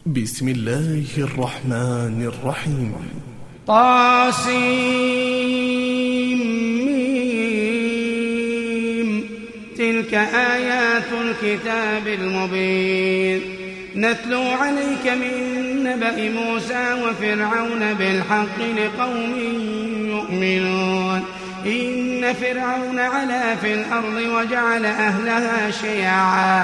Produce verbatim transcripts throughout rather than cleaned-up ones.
بسم الله الرحمن الرحيم. طاسيم. تلك آيات الكتاب المبين نتلو عليك من نبأ موسى وفرعون بالحق لقوم يؤمنون. إن فرعون علا في الأرض وجعل أهلها شيعا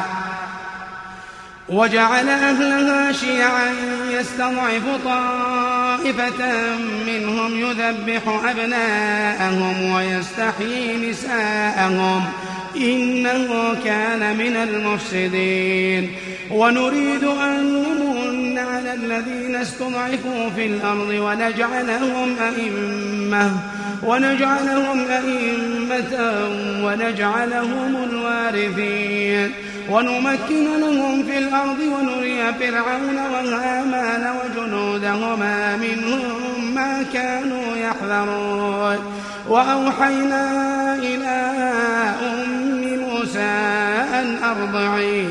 وجعل أهلها شيعا يستضعف طائفة منهم يذبح أبناءهم ويستحيي نساءهم إنه كان من المفسدين. ونريد أن نمن على الذين استضعفوا في الأرض ونجعلهم أئمة ونجعلهم أئمة ونجعلهم الوارثين ونمكن لهم في الأرض ونري فرعون وهامان وجنودهما منهم ما كانوا يحذرون. وأوحينا إلى أم موسى أن أرضعيه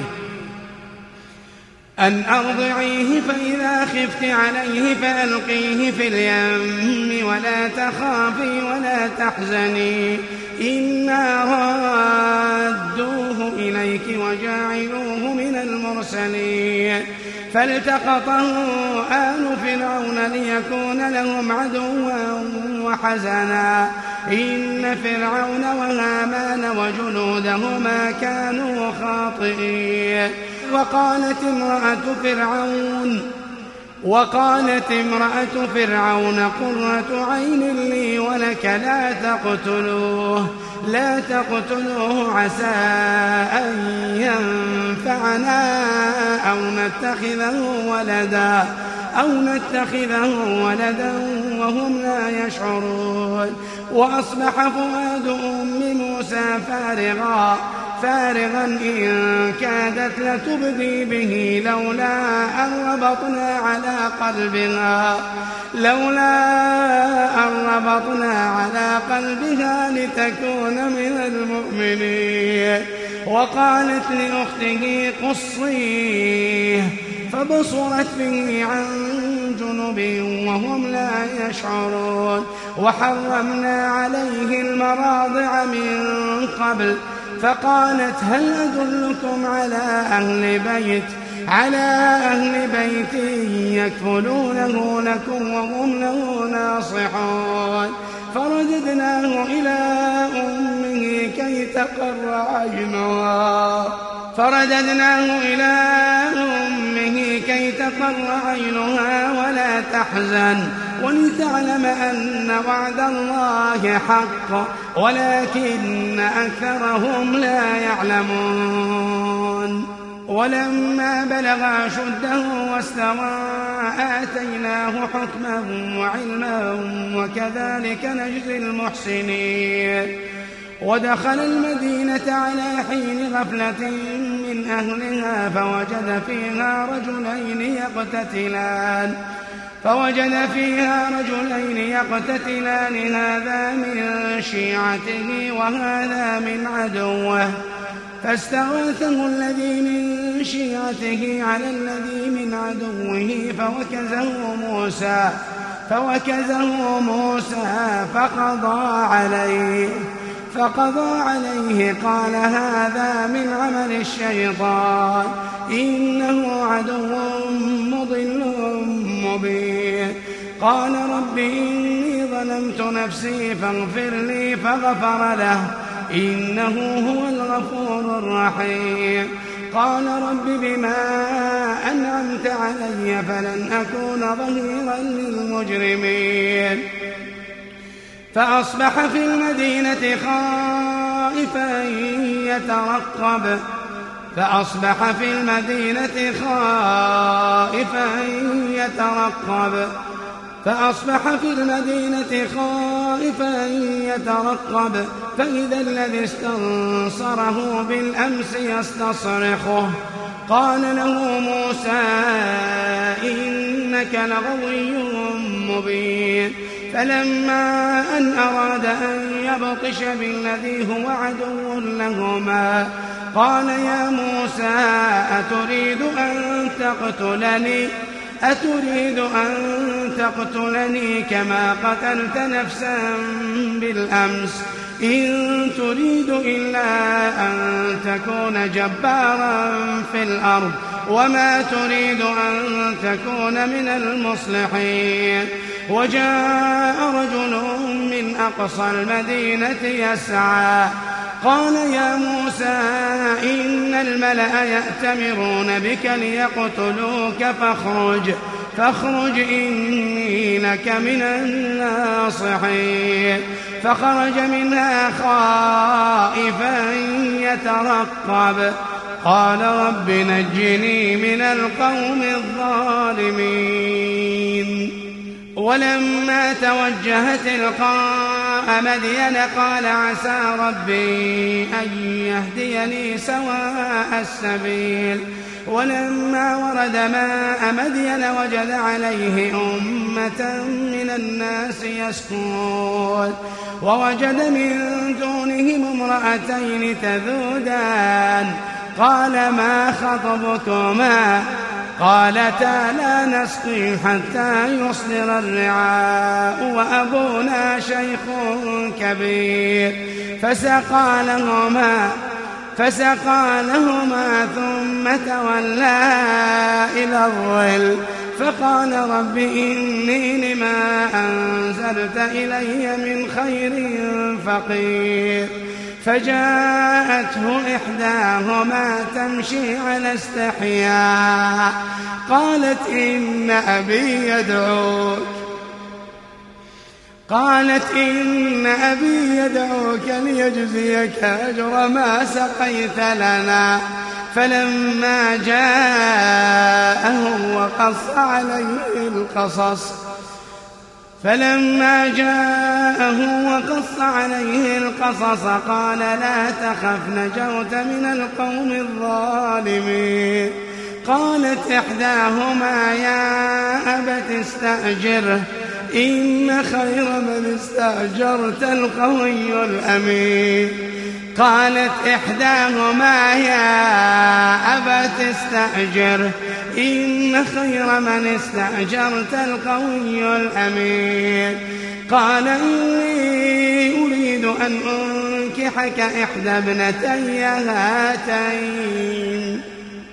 أن أرضعيه فإذا خفت عليه فألقيه في اليم ولا تخافي ولا تحزني إنا رادوه إليك وجاعلوه من المرسلين. فالتقطه آل فرعون ليكون لهم عدوا وحزنا إن فرعون وهامان وجنودهما كانوا خاطئين. وقالت امرأة فرعون وقالت امرأة فرعون قرة عين لي ولك لا تقتلوه لا تقتلوه عسى أن ينفعنا أو نتخذه ولدا أو نتخذه ولدا وهم لا يشعرون. وأصبح فؤاد أم موسى فارغا فارغا إن كادت لتبدي به لولا أن ربطنا على قلبها لولا أن ربطنا على قلبها لتكون من المؤمنين. وقالت لأخته قصيه فبصرت به عن جنب وهم لا يشعرون. وحرمنا عليه المراضع من قبل فقالت هل أدلكم على أهل بيت على أهل بيت يكفلونه لكم وهم له ناصحون. فرددناه إلى أمه كي تقر عينها فرددناه إلى أمه كي تقر عينها ولا تحزن ولتعلم أن وعد الله حق ولكن أكثرهم لا يعلمون. ولما بلغ أشده واستوى آتيناه حكما وعلما وكذلك نجزي المحسنين. ودخل المدينة على حين غفلة من أهلها فوجد فيها رجلين يقتتلان فوجد فيها رجلين يقتتلان هذا من شيعته وهذا من عدوه فاستغاثه الذي من شيعته على الذي من عدوه فوكزه موسى فوكزه موسى فقضى عليه فقضى عليه قال هذا من عمل الشيطان إنه عدو مضل مبين. قال رب إني ظلمت نفسي فاغفر لي فغفر له إنه هو الغفور الرحيم. قال رب بما أنعمت علي فلن أكون ظهيرا للمجرمين. فأصبح في المدينة خائفا يترقب فأصبح في المدينة خائفا يترقب فأصبح في المدينة خائفا يترقب فإذا الذي استنصره بالأمس يستصرخه قال له موسى إنك لغوي مبين. فلما أن أراد أن يبطش بالذي هو عدو لهما قال يا موسى أتريد أن تقتلني أتريد أن تقتلني كما قتلت نفسا بالأمس إن تريد إلا أن تكون جبارا في الأرض وما تريد أن تكون من المصلحين. وجاء رجل من أقصى المدينة يسعى قال يا موسى إن الملأ يأتمرون بك ليقتلوك فاخرج فاخرج إني لك من الناصحين. فخرج منها خائفا يترقب قال رب نجني من القوم الظالمين. ولما توجه تلقاء مدين قال عسى ربي أن يهديني سواء السبيل. ولما ورد ماء مدين وجد عليه أمة من الناس يسكون ووجد من دونهم امرأتين تذودان قال ما خطبكما قالتا لا نسقي حتى يصدر الرعاء وأبونا شيخ كبير فسقى لهما فسقى لهما ثم تولى إلى الظل فقال رب إني لما أنزلت إلي من خير فقير. فجاءته إحداهما تمشي على استحياء قالت إن أبي يدعوك قالت إن أبي يدعوك ليجزيك أجر ما سقيت لنا. فلما جاءه وقص عليه القصص فلما جاءه وقص عليه القصص قال لا تخف نجوت من القوم الظالمين. قالت إحداهما يا أبت استأجره إن خير من استأجرت القوي الأمين. قالت إحداهما يا أبت استأجره إن خير من استأجرت القوي الأمين. قال إني أريد أن أنكحك إحدى ابنتي هاتين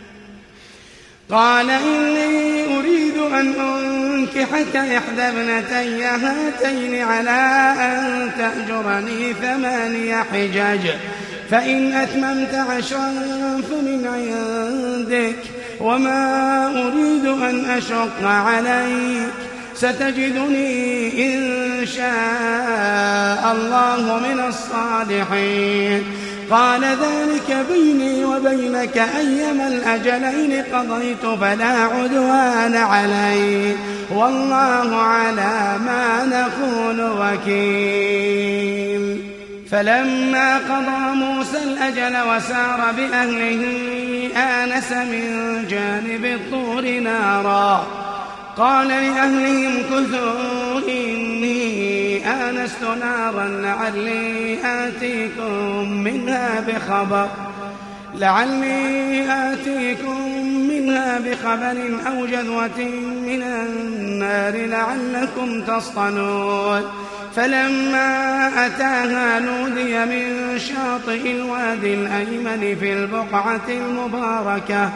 قال إني أريد أن أنكحك إحدى ابنتي هاتين على أن تأجرني ثماني حجج فإن أتممت عشرا فمن عندك وما أريد أن أشق عليك ستجدني إن شاء الله من الصالحين. قال ذلك بيني وبينك أيما الأجلين قضيت فلا عدوان علي والله على ما نقول وكيل. فلما قضى موسى الأجل وسار بأهله آنس من جانب الطور نارا قال لأهلهم كثوا إني آنست نارا لعلي آتيكم منها بخبر لعلي آتيكم منها بخبر أو جذوة من النار لعلكم تصطلون. فلما أتاها نودي من شاطئ الوادي الأيمن في البقعة المباركة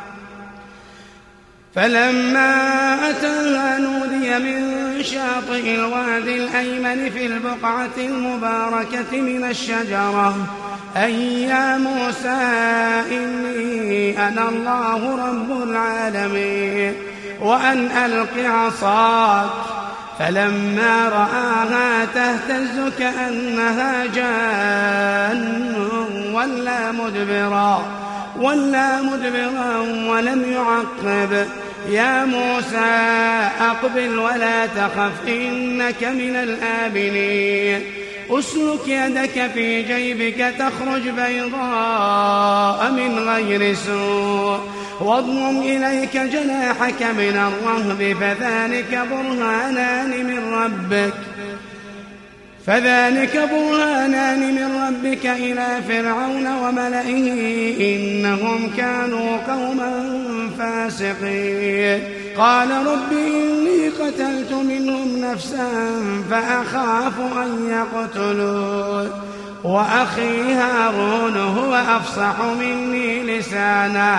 فلما أتاها نودي من شاطئ الوادي الأيمن في البقعة المباركة من الشجرة أي يا موسى إني أنا الله رب العالمين وأن ألق عصاك. فلما رآها تهتز كأنها جان ولا مدبرا ولا مدبرا ولم يعقب. يا موسى أقبل ولا تخف إنك من الآمنين. أسلك يدك في جيبك تخرج بيضاء من غير سوء واضمم إليك جناحك من الرهب فذلك برهانان من ربك فذلك برهانان من ربك إلى فرعون وملئه إنهم كانوا قوما فاسقين قال رب إني قتلت منهم نفسا فأخاف أن يقتلون وأخي هارون هو أفصح مني لسانا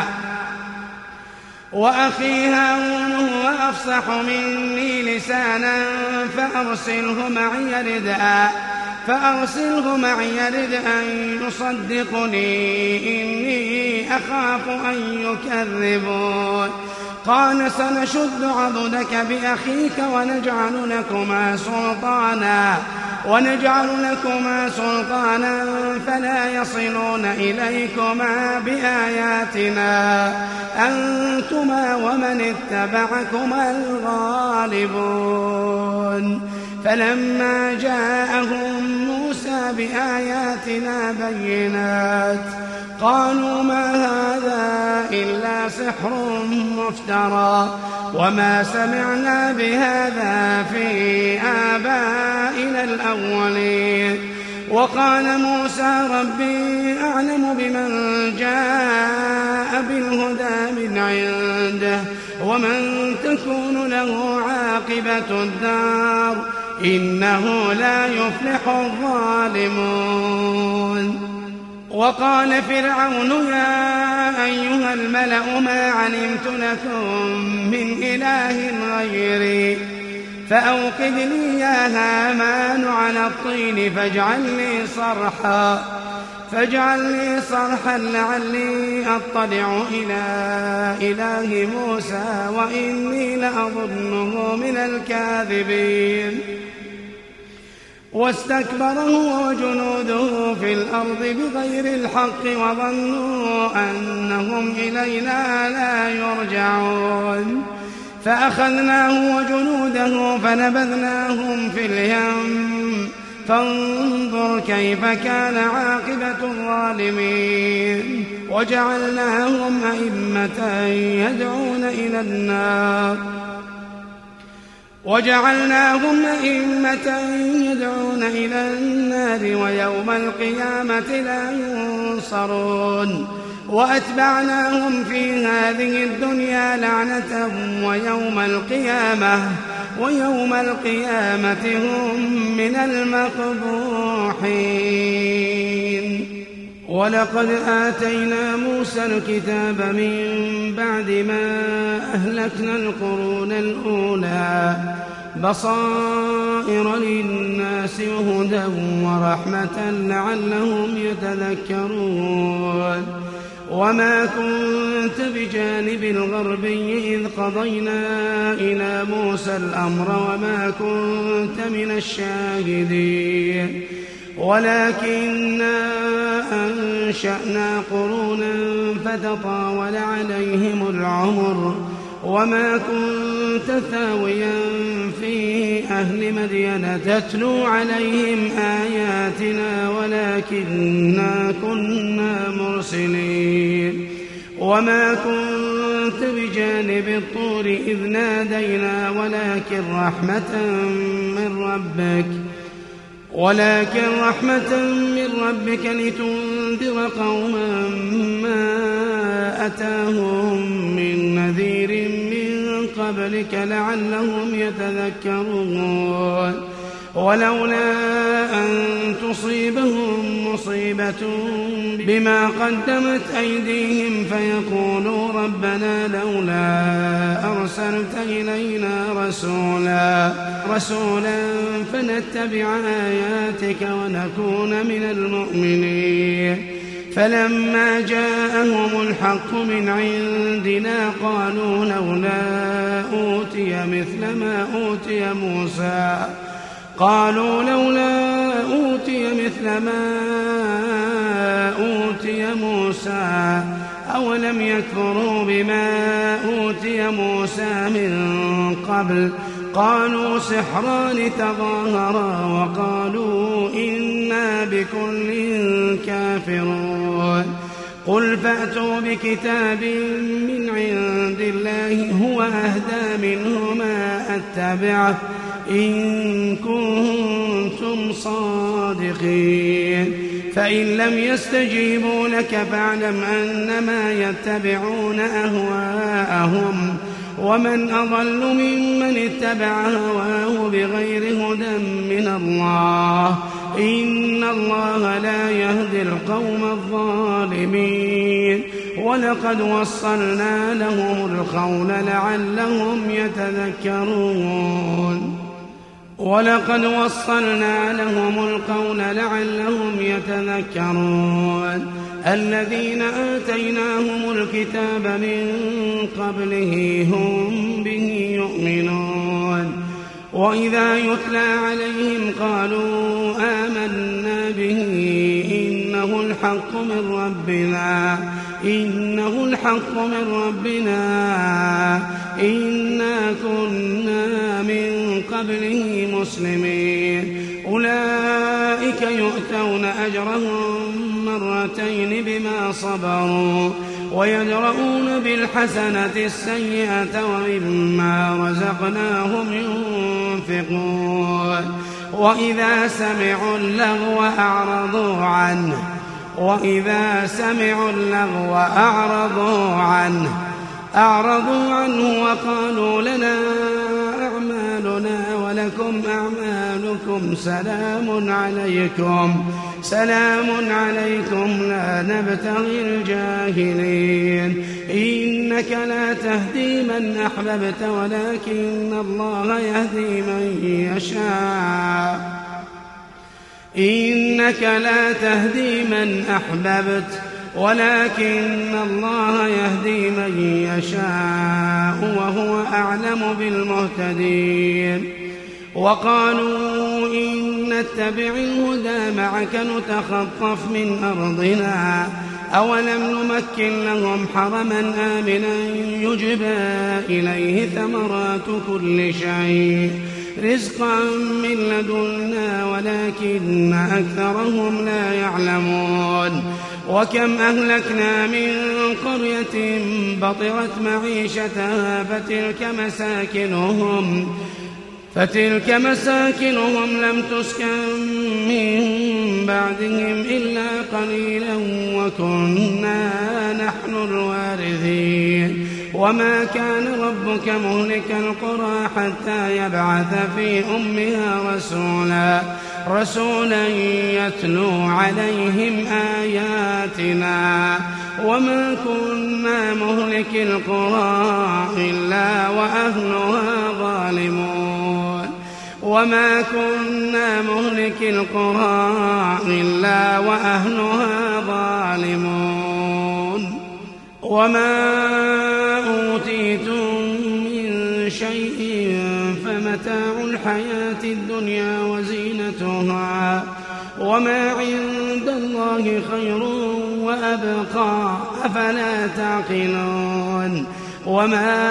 وأخي هارون هو أفصح مني لسانا فأرسله معي ردا فأرسله معي ردا أن يصدقني إني أخاف أن يكذبون قال سنشد عضدك بأخيك ونجعل لكما سلطانا ونجعل لكما سلطانا فلا يصلون إليكما بآياتنا أنتما ومن اتبعكما الغالبون فلما جاءهم موسى بآياتنا بينات قالوا ما هذا إلا سحر مفترى وما سمعنا بهذا في آبائنا الأولين وقال موسى ربي أعلم بمن جاء بالهدى من عنده ومن تكون له عاقبة الدار إنه لا يفلح الظالمون وقال فرعون يا أيها الملأ ما علمت لكم من إله غيري فأوقد لي يا هامان على الطين فاجعل لي صرحا فاجعل لي صرحا لعلي أطلع إلى إله موسى وإني لأظنه من الكاذبين واستكبر هو وجنوده في الأرض بغير الحق وظنوا أنهم إلينا لا يرجعون فأخذناه وجنوده فنبذناهم في اليم فانظر كيف كان عاقبة الظالمين وجعلناهم أئمة يدعون إلى النار وجعلناهم أئمة يدعون إلى النار ويوم القيامة لا ينصرون وأتبعناهم في هذه الدنيا لعنة ويوم القيامة ويوم القيامة هم من المقبوحين ولقد آتينا موسى الكتاب من بعد ما أهلكنا القرون الأولى بصائر للناس وهدى ورحمة لعلهم يتذكرون وما كنت بجانب الغربي إذ قضينا إلى موسى الأمر وما كنت من الشاهدين ولكننا أنشأنا قرونا فتطاول عليهم العمر وما كنت ثاويا في أهل مدين تتلو عليهم آياتنا ولكننا كنا مرسلين وما كنت بجانب الطور إذ نادينا ولكن رحمة من ربك ولكن رحمة من ربك لتنذر قوما ما أتاهم من نذير من قبلك لعلهم يتذكرون ولولا أن تصيبهم مصيبة بما قدمت أيديهم فيقولوا ربنا لولا أرسلت إلينا رسولا رسولا فنتبع آياتك ونكون من المؤمنين فلما جاءهم الحق من عندنا قالوا لولا أوتي مثل ما أوتي موسى قالوا لولا أوتي مثل ما أوتي موسى أولم يكفروا بما أوتي موسى من قبل قالوا سحران تظاهرا وقالوا إنا بكل كافرون قل فأتوا بكتاب من عند الله هو أهدى منهما أتبعه إن كنتم صادقين فإن لم يستجيبوا لك فاعلم أنما يتبعون أهواءهم ومن أضل ممن اتبع هواه بغير هدى من الله إن الله لا يهدي القوم الظالمين ولقد وصلنا لهم القول لعلهم يتذكرون ولقد وصلنا لهم القول لعلهم يتذكرون الذين آتيناهم الكتاب من قبله هم به يؤمنون وإذا يتلى عليهم قالوا آمنا به إنه الحق من ربنا إنه الحق من ربنا إنا كنا من قبله مسلمين أولئك يؤتون أجرهم مرتين بما صبروا ويدرؤون بالحسنة السيئة ومما رزقناهم ينفقون وإذا سمعوا اللغو أعرضوا عنه وإذا سمعوا اللغو أعرضوا عنه أعرضوا عنه وقالوا لنا أعمالنا ولكم أعمالكم سلام عليكم سلام عليكم لا نبتغي الجاهلين إنك لا تهدي من أحببت ولكن الله يهدي من يشاء إنك لا تهدي من أحببت ولكن الله يهدي من يشاء وهو أعلم بالمهتدين وقالوا إن نتبع الهدى معك نتخطف من أرضنا أولم نمكن لهم حرما آمنا يجبى إليه ثمرات كل شيء رزقا من لدنا ولكن أكثرهم لا يعلمون وكم أهلكنا من قرية بطرت معيشتها فتلك مساكنهم فتلك مساكنهم لم تسكن من بعدهم إلا قليلا وكنا نحن الوارثين وما كان ربك مهلك القرى حتى يبعث في أمها رسولا رسولا يتلو عليهم آياتنا وما كنا مهلك القرى إلا وأهلها ظالمون وما كنا مهلك القرى إلا وأهلها ظالمون وما أوتيتم من شيء فمتاع الحياة الدنيا وزينتها وما عند الله خير وأبقى أفلا تعقلون وما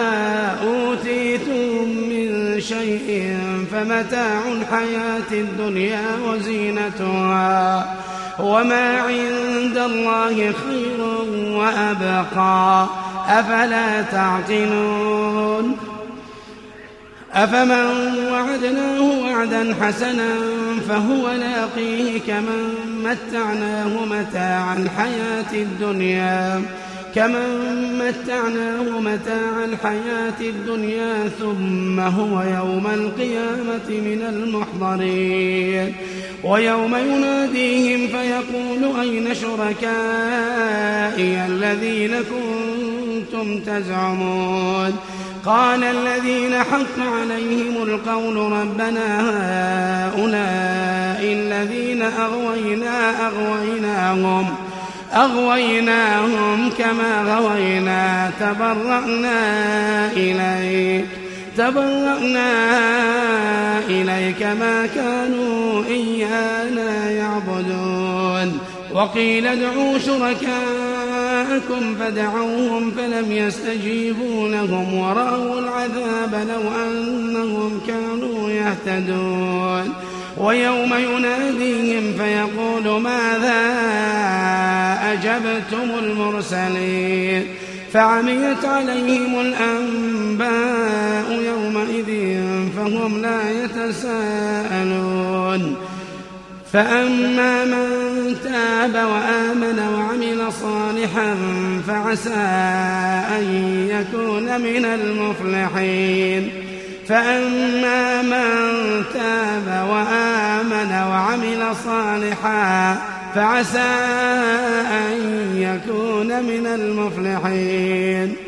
أوتيتم من شيء فمتاع الحياة الدنيا وزينتها وما عند الله خير وأبقى أفلا تعقلون أفمن وعدناه وعدا حسنا فهو لاقيه كمن متعناه متاع الحياة الدنيا كمن متعناه متاع الحياة الدنيا ثم هو يوم القيامة من المحضرين ويوم يناديهم فيقول أين شركائي الذين كنتم تزعمون قال الذين حق عليهم القول ربنا هؤلاء الذين أغوينا أغويناهم أغويناهم كما غوينا تبرأنا إليك تبرأنا إليك ما كانوا إيانا يعبدون وقيل ادعوا شركاءكم فدعوهم فلم يستجيبوا لهم ورأوا العذاب لو أنهم كانوا يهتدون ويوم يناديهم فيقول ماذا أجبتم المرسلين فعميت عليهم الأنباء يومئذ فهم هم لا يتساءلون فأما من تاب وآمن وعمل صالحا فعسى أن يكون من المفلحين فأما من تاب وآمن وعمل صالحا فعسى أن يكون من المفلحين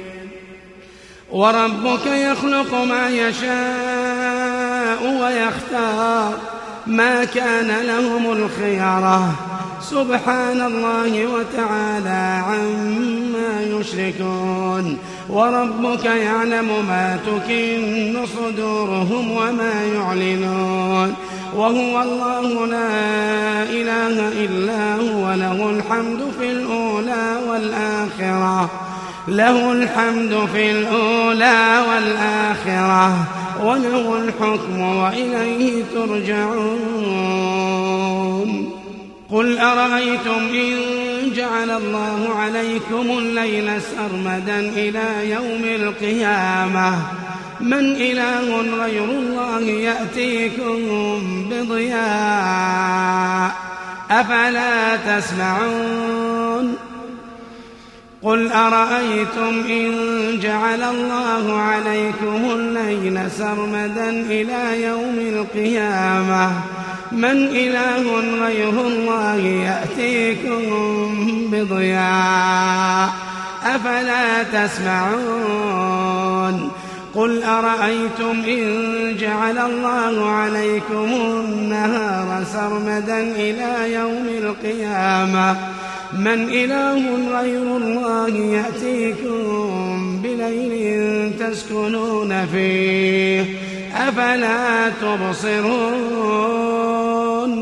وربك يخلق ما يشاء ويختار ما كان لهم الخيرة سبحان الله وتعالى عما يشركون وربك يعلم ما تكن صدورهم وما يعلنون وهو الله لا إله إلا هو له الحمد في الأولى والآخرة له الحمد في الأولى والآخرة وله الحكم وإليه ترجعون قل أرأيتم إن جعل الله عليكم الليل سرمدا إلى يوم القيامة من إله غير الله يأتيكم بضياء أفلا تسمعون قل أرأيتم إن جعل الله عليكم الليل سرمدا إلى يوم القيامة من إله غير الله يأتيكم بضياء أفلا تسمعون قل أرأيتم إن جعل الله عليكم النهار سرمدا إلى يوم القيامة من إله غير الله يأتيكم بليل تسكنون فيه أفلا تبصرون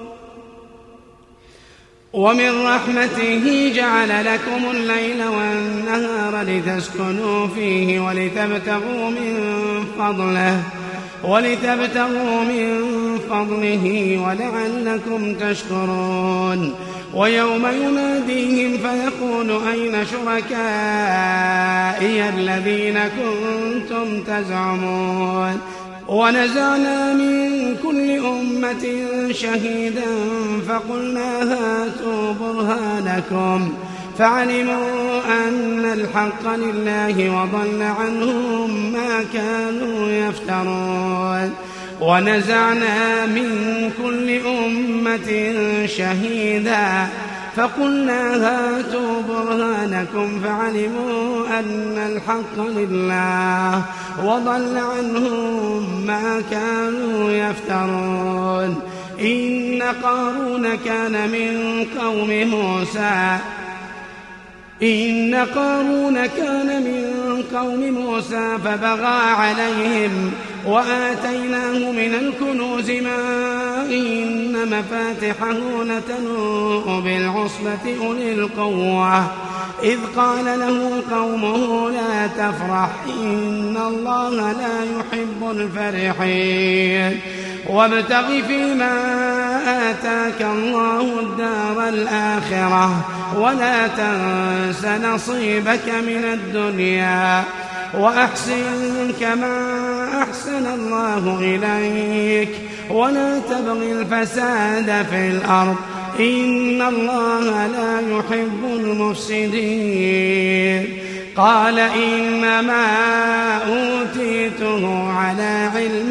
ومن رحمته جعل لكم الليل والنهار لتسكنوا فيه ولتبتغوا من فضله ولتبتغوا من فضله ولعلكم تشكرون ويوم يناديهم فيقول أين شركائي الذين كنتم تزعمون ونزعنا من كل أمة شهيدا فقلنا هاتوا برهانكم فعلموا أن الحق لله وضل عنهم ما كانوا يفترون ونزعنا من كل أمة شهيدا فقلنا هاتوا برهانكم فعلموا أن الحق لله وضل عنهم ما كانوا يفترون إن قارون كان من قوم موسى إن قارون كان من قوم موسى فبغى عليهم وآتيناه من الكنوز ما إن مفاتحه لتنوء بالعصبة أولي القوة إذ قال له قومه لا تفرح إن الله لا يحب الفرحين وابتغ فيما آتاك الله الدار الآخرة ولا تنس نصيبك من الدنيا وأحسن كما أحسن الله إليك ولا تبغ الفساد في الأرض إن الله لا يحب المفسدين قال إنما أوتيته على علم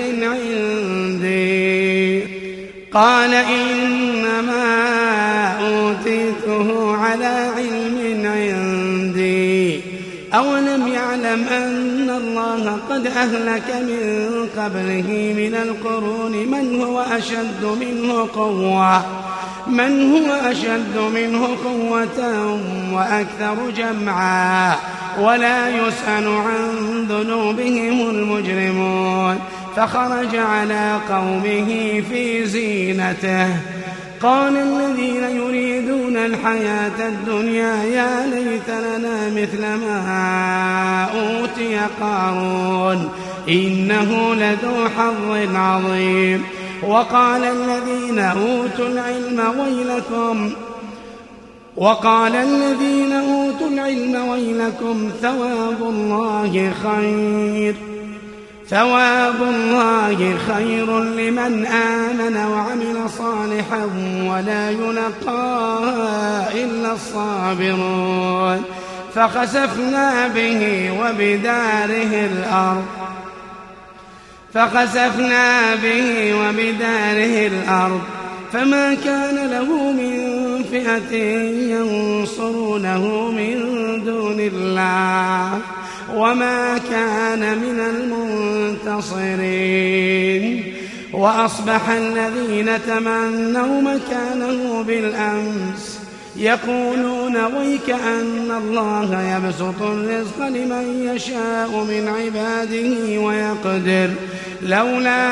عندي قال إنما أوتيته على علم عندي أولم يعلم أن الله قد أهلك من قبله من القرون من هو أشد منه قوة من هو أشد منه قوة وأكثر جمعا ولا يسأل عن ذنوبهم المجرمون فخرج على قومه في زينته قال الذين يريدون الحياة الدنيا يا ليت لنا مثل ما أوتي قارون إنه لذو حظ عظيم وقال الذين أوتوا العلم ويلكم وقال الذين أوتوا العلم ويلكم ثواب الله خير ثواب الله خير لمن آمن وعمل صالحا ولا يلقاها إلا الصابرون فخسفنا به وبداره الأرض فخسفنا به وبداره الأرض فما كان له من فئة ينصرونه من دون الله وما كان من المنتصرين وأصبح الذين تمنوا مكانه بالأمس يقولون ويك أن الله يبسط الرزق لمن يشاء من عباده ويقدر لولا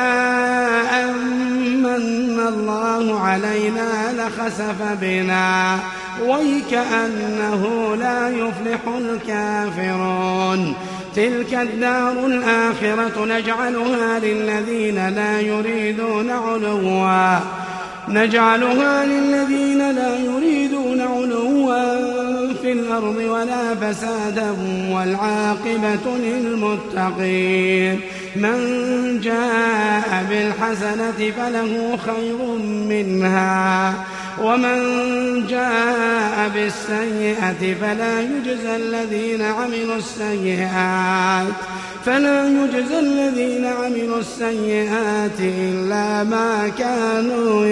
أمن الله علينا لخسف بنا ويك أنه لا يفلح الكافرون تلك الدار الآخرة نجعلها للذين لا يريدون علوا نجعلها للذين لا يريدون علوا في الأرض ولا فسادا والعاقبة للمتقين من جاء بالحسنة فله خير منها ومن جاء بالسيئة فلا يجزى الذين عملوا السيئات فلا يجزى الذين عملوا السيئات إلا ما كانوا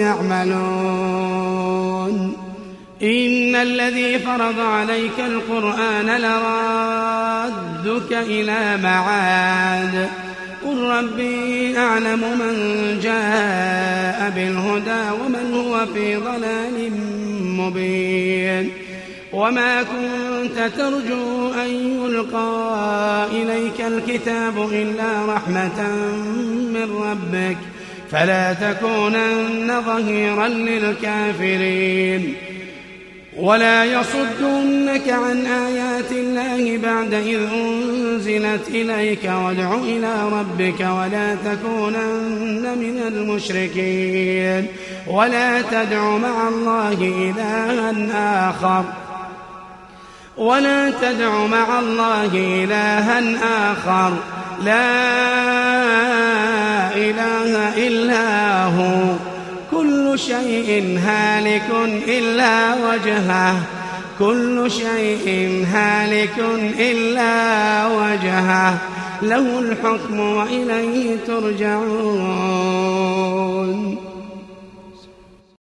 يعملون إن الذي فرض عليك القرآن لرادك إلى معاد قل ربي أعلم من جاء بالهدى ومن هو في ضلال مبين وما كنت ترجو أن يلقى إليك الكتاب إلا رحمة من ربك فلا تكونن ظهيرا للكافرين ولا يصدنك عن آيات الله بعد إذ أنزلت إليك وادع إلى ربك ولا تكونن من المشركين ولا تدع مع الله إلها آخر ولا تدع مع الله إلها آخر لا إله إلا هو كل شيء هالك إلا وجهه كل شيء هالك إلا وجهه له الحكم وإليه ترجعون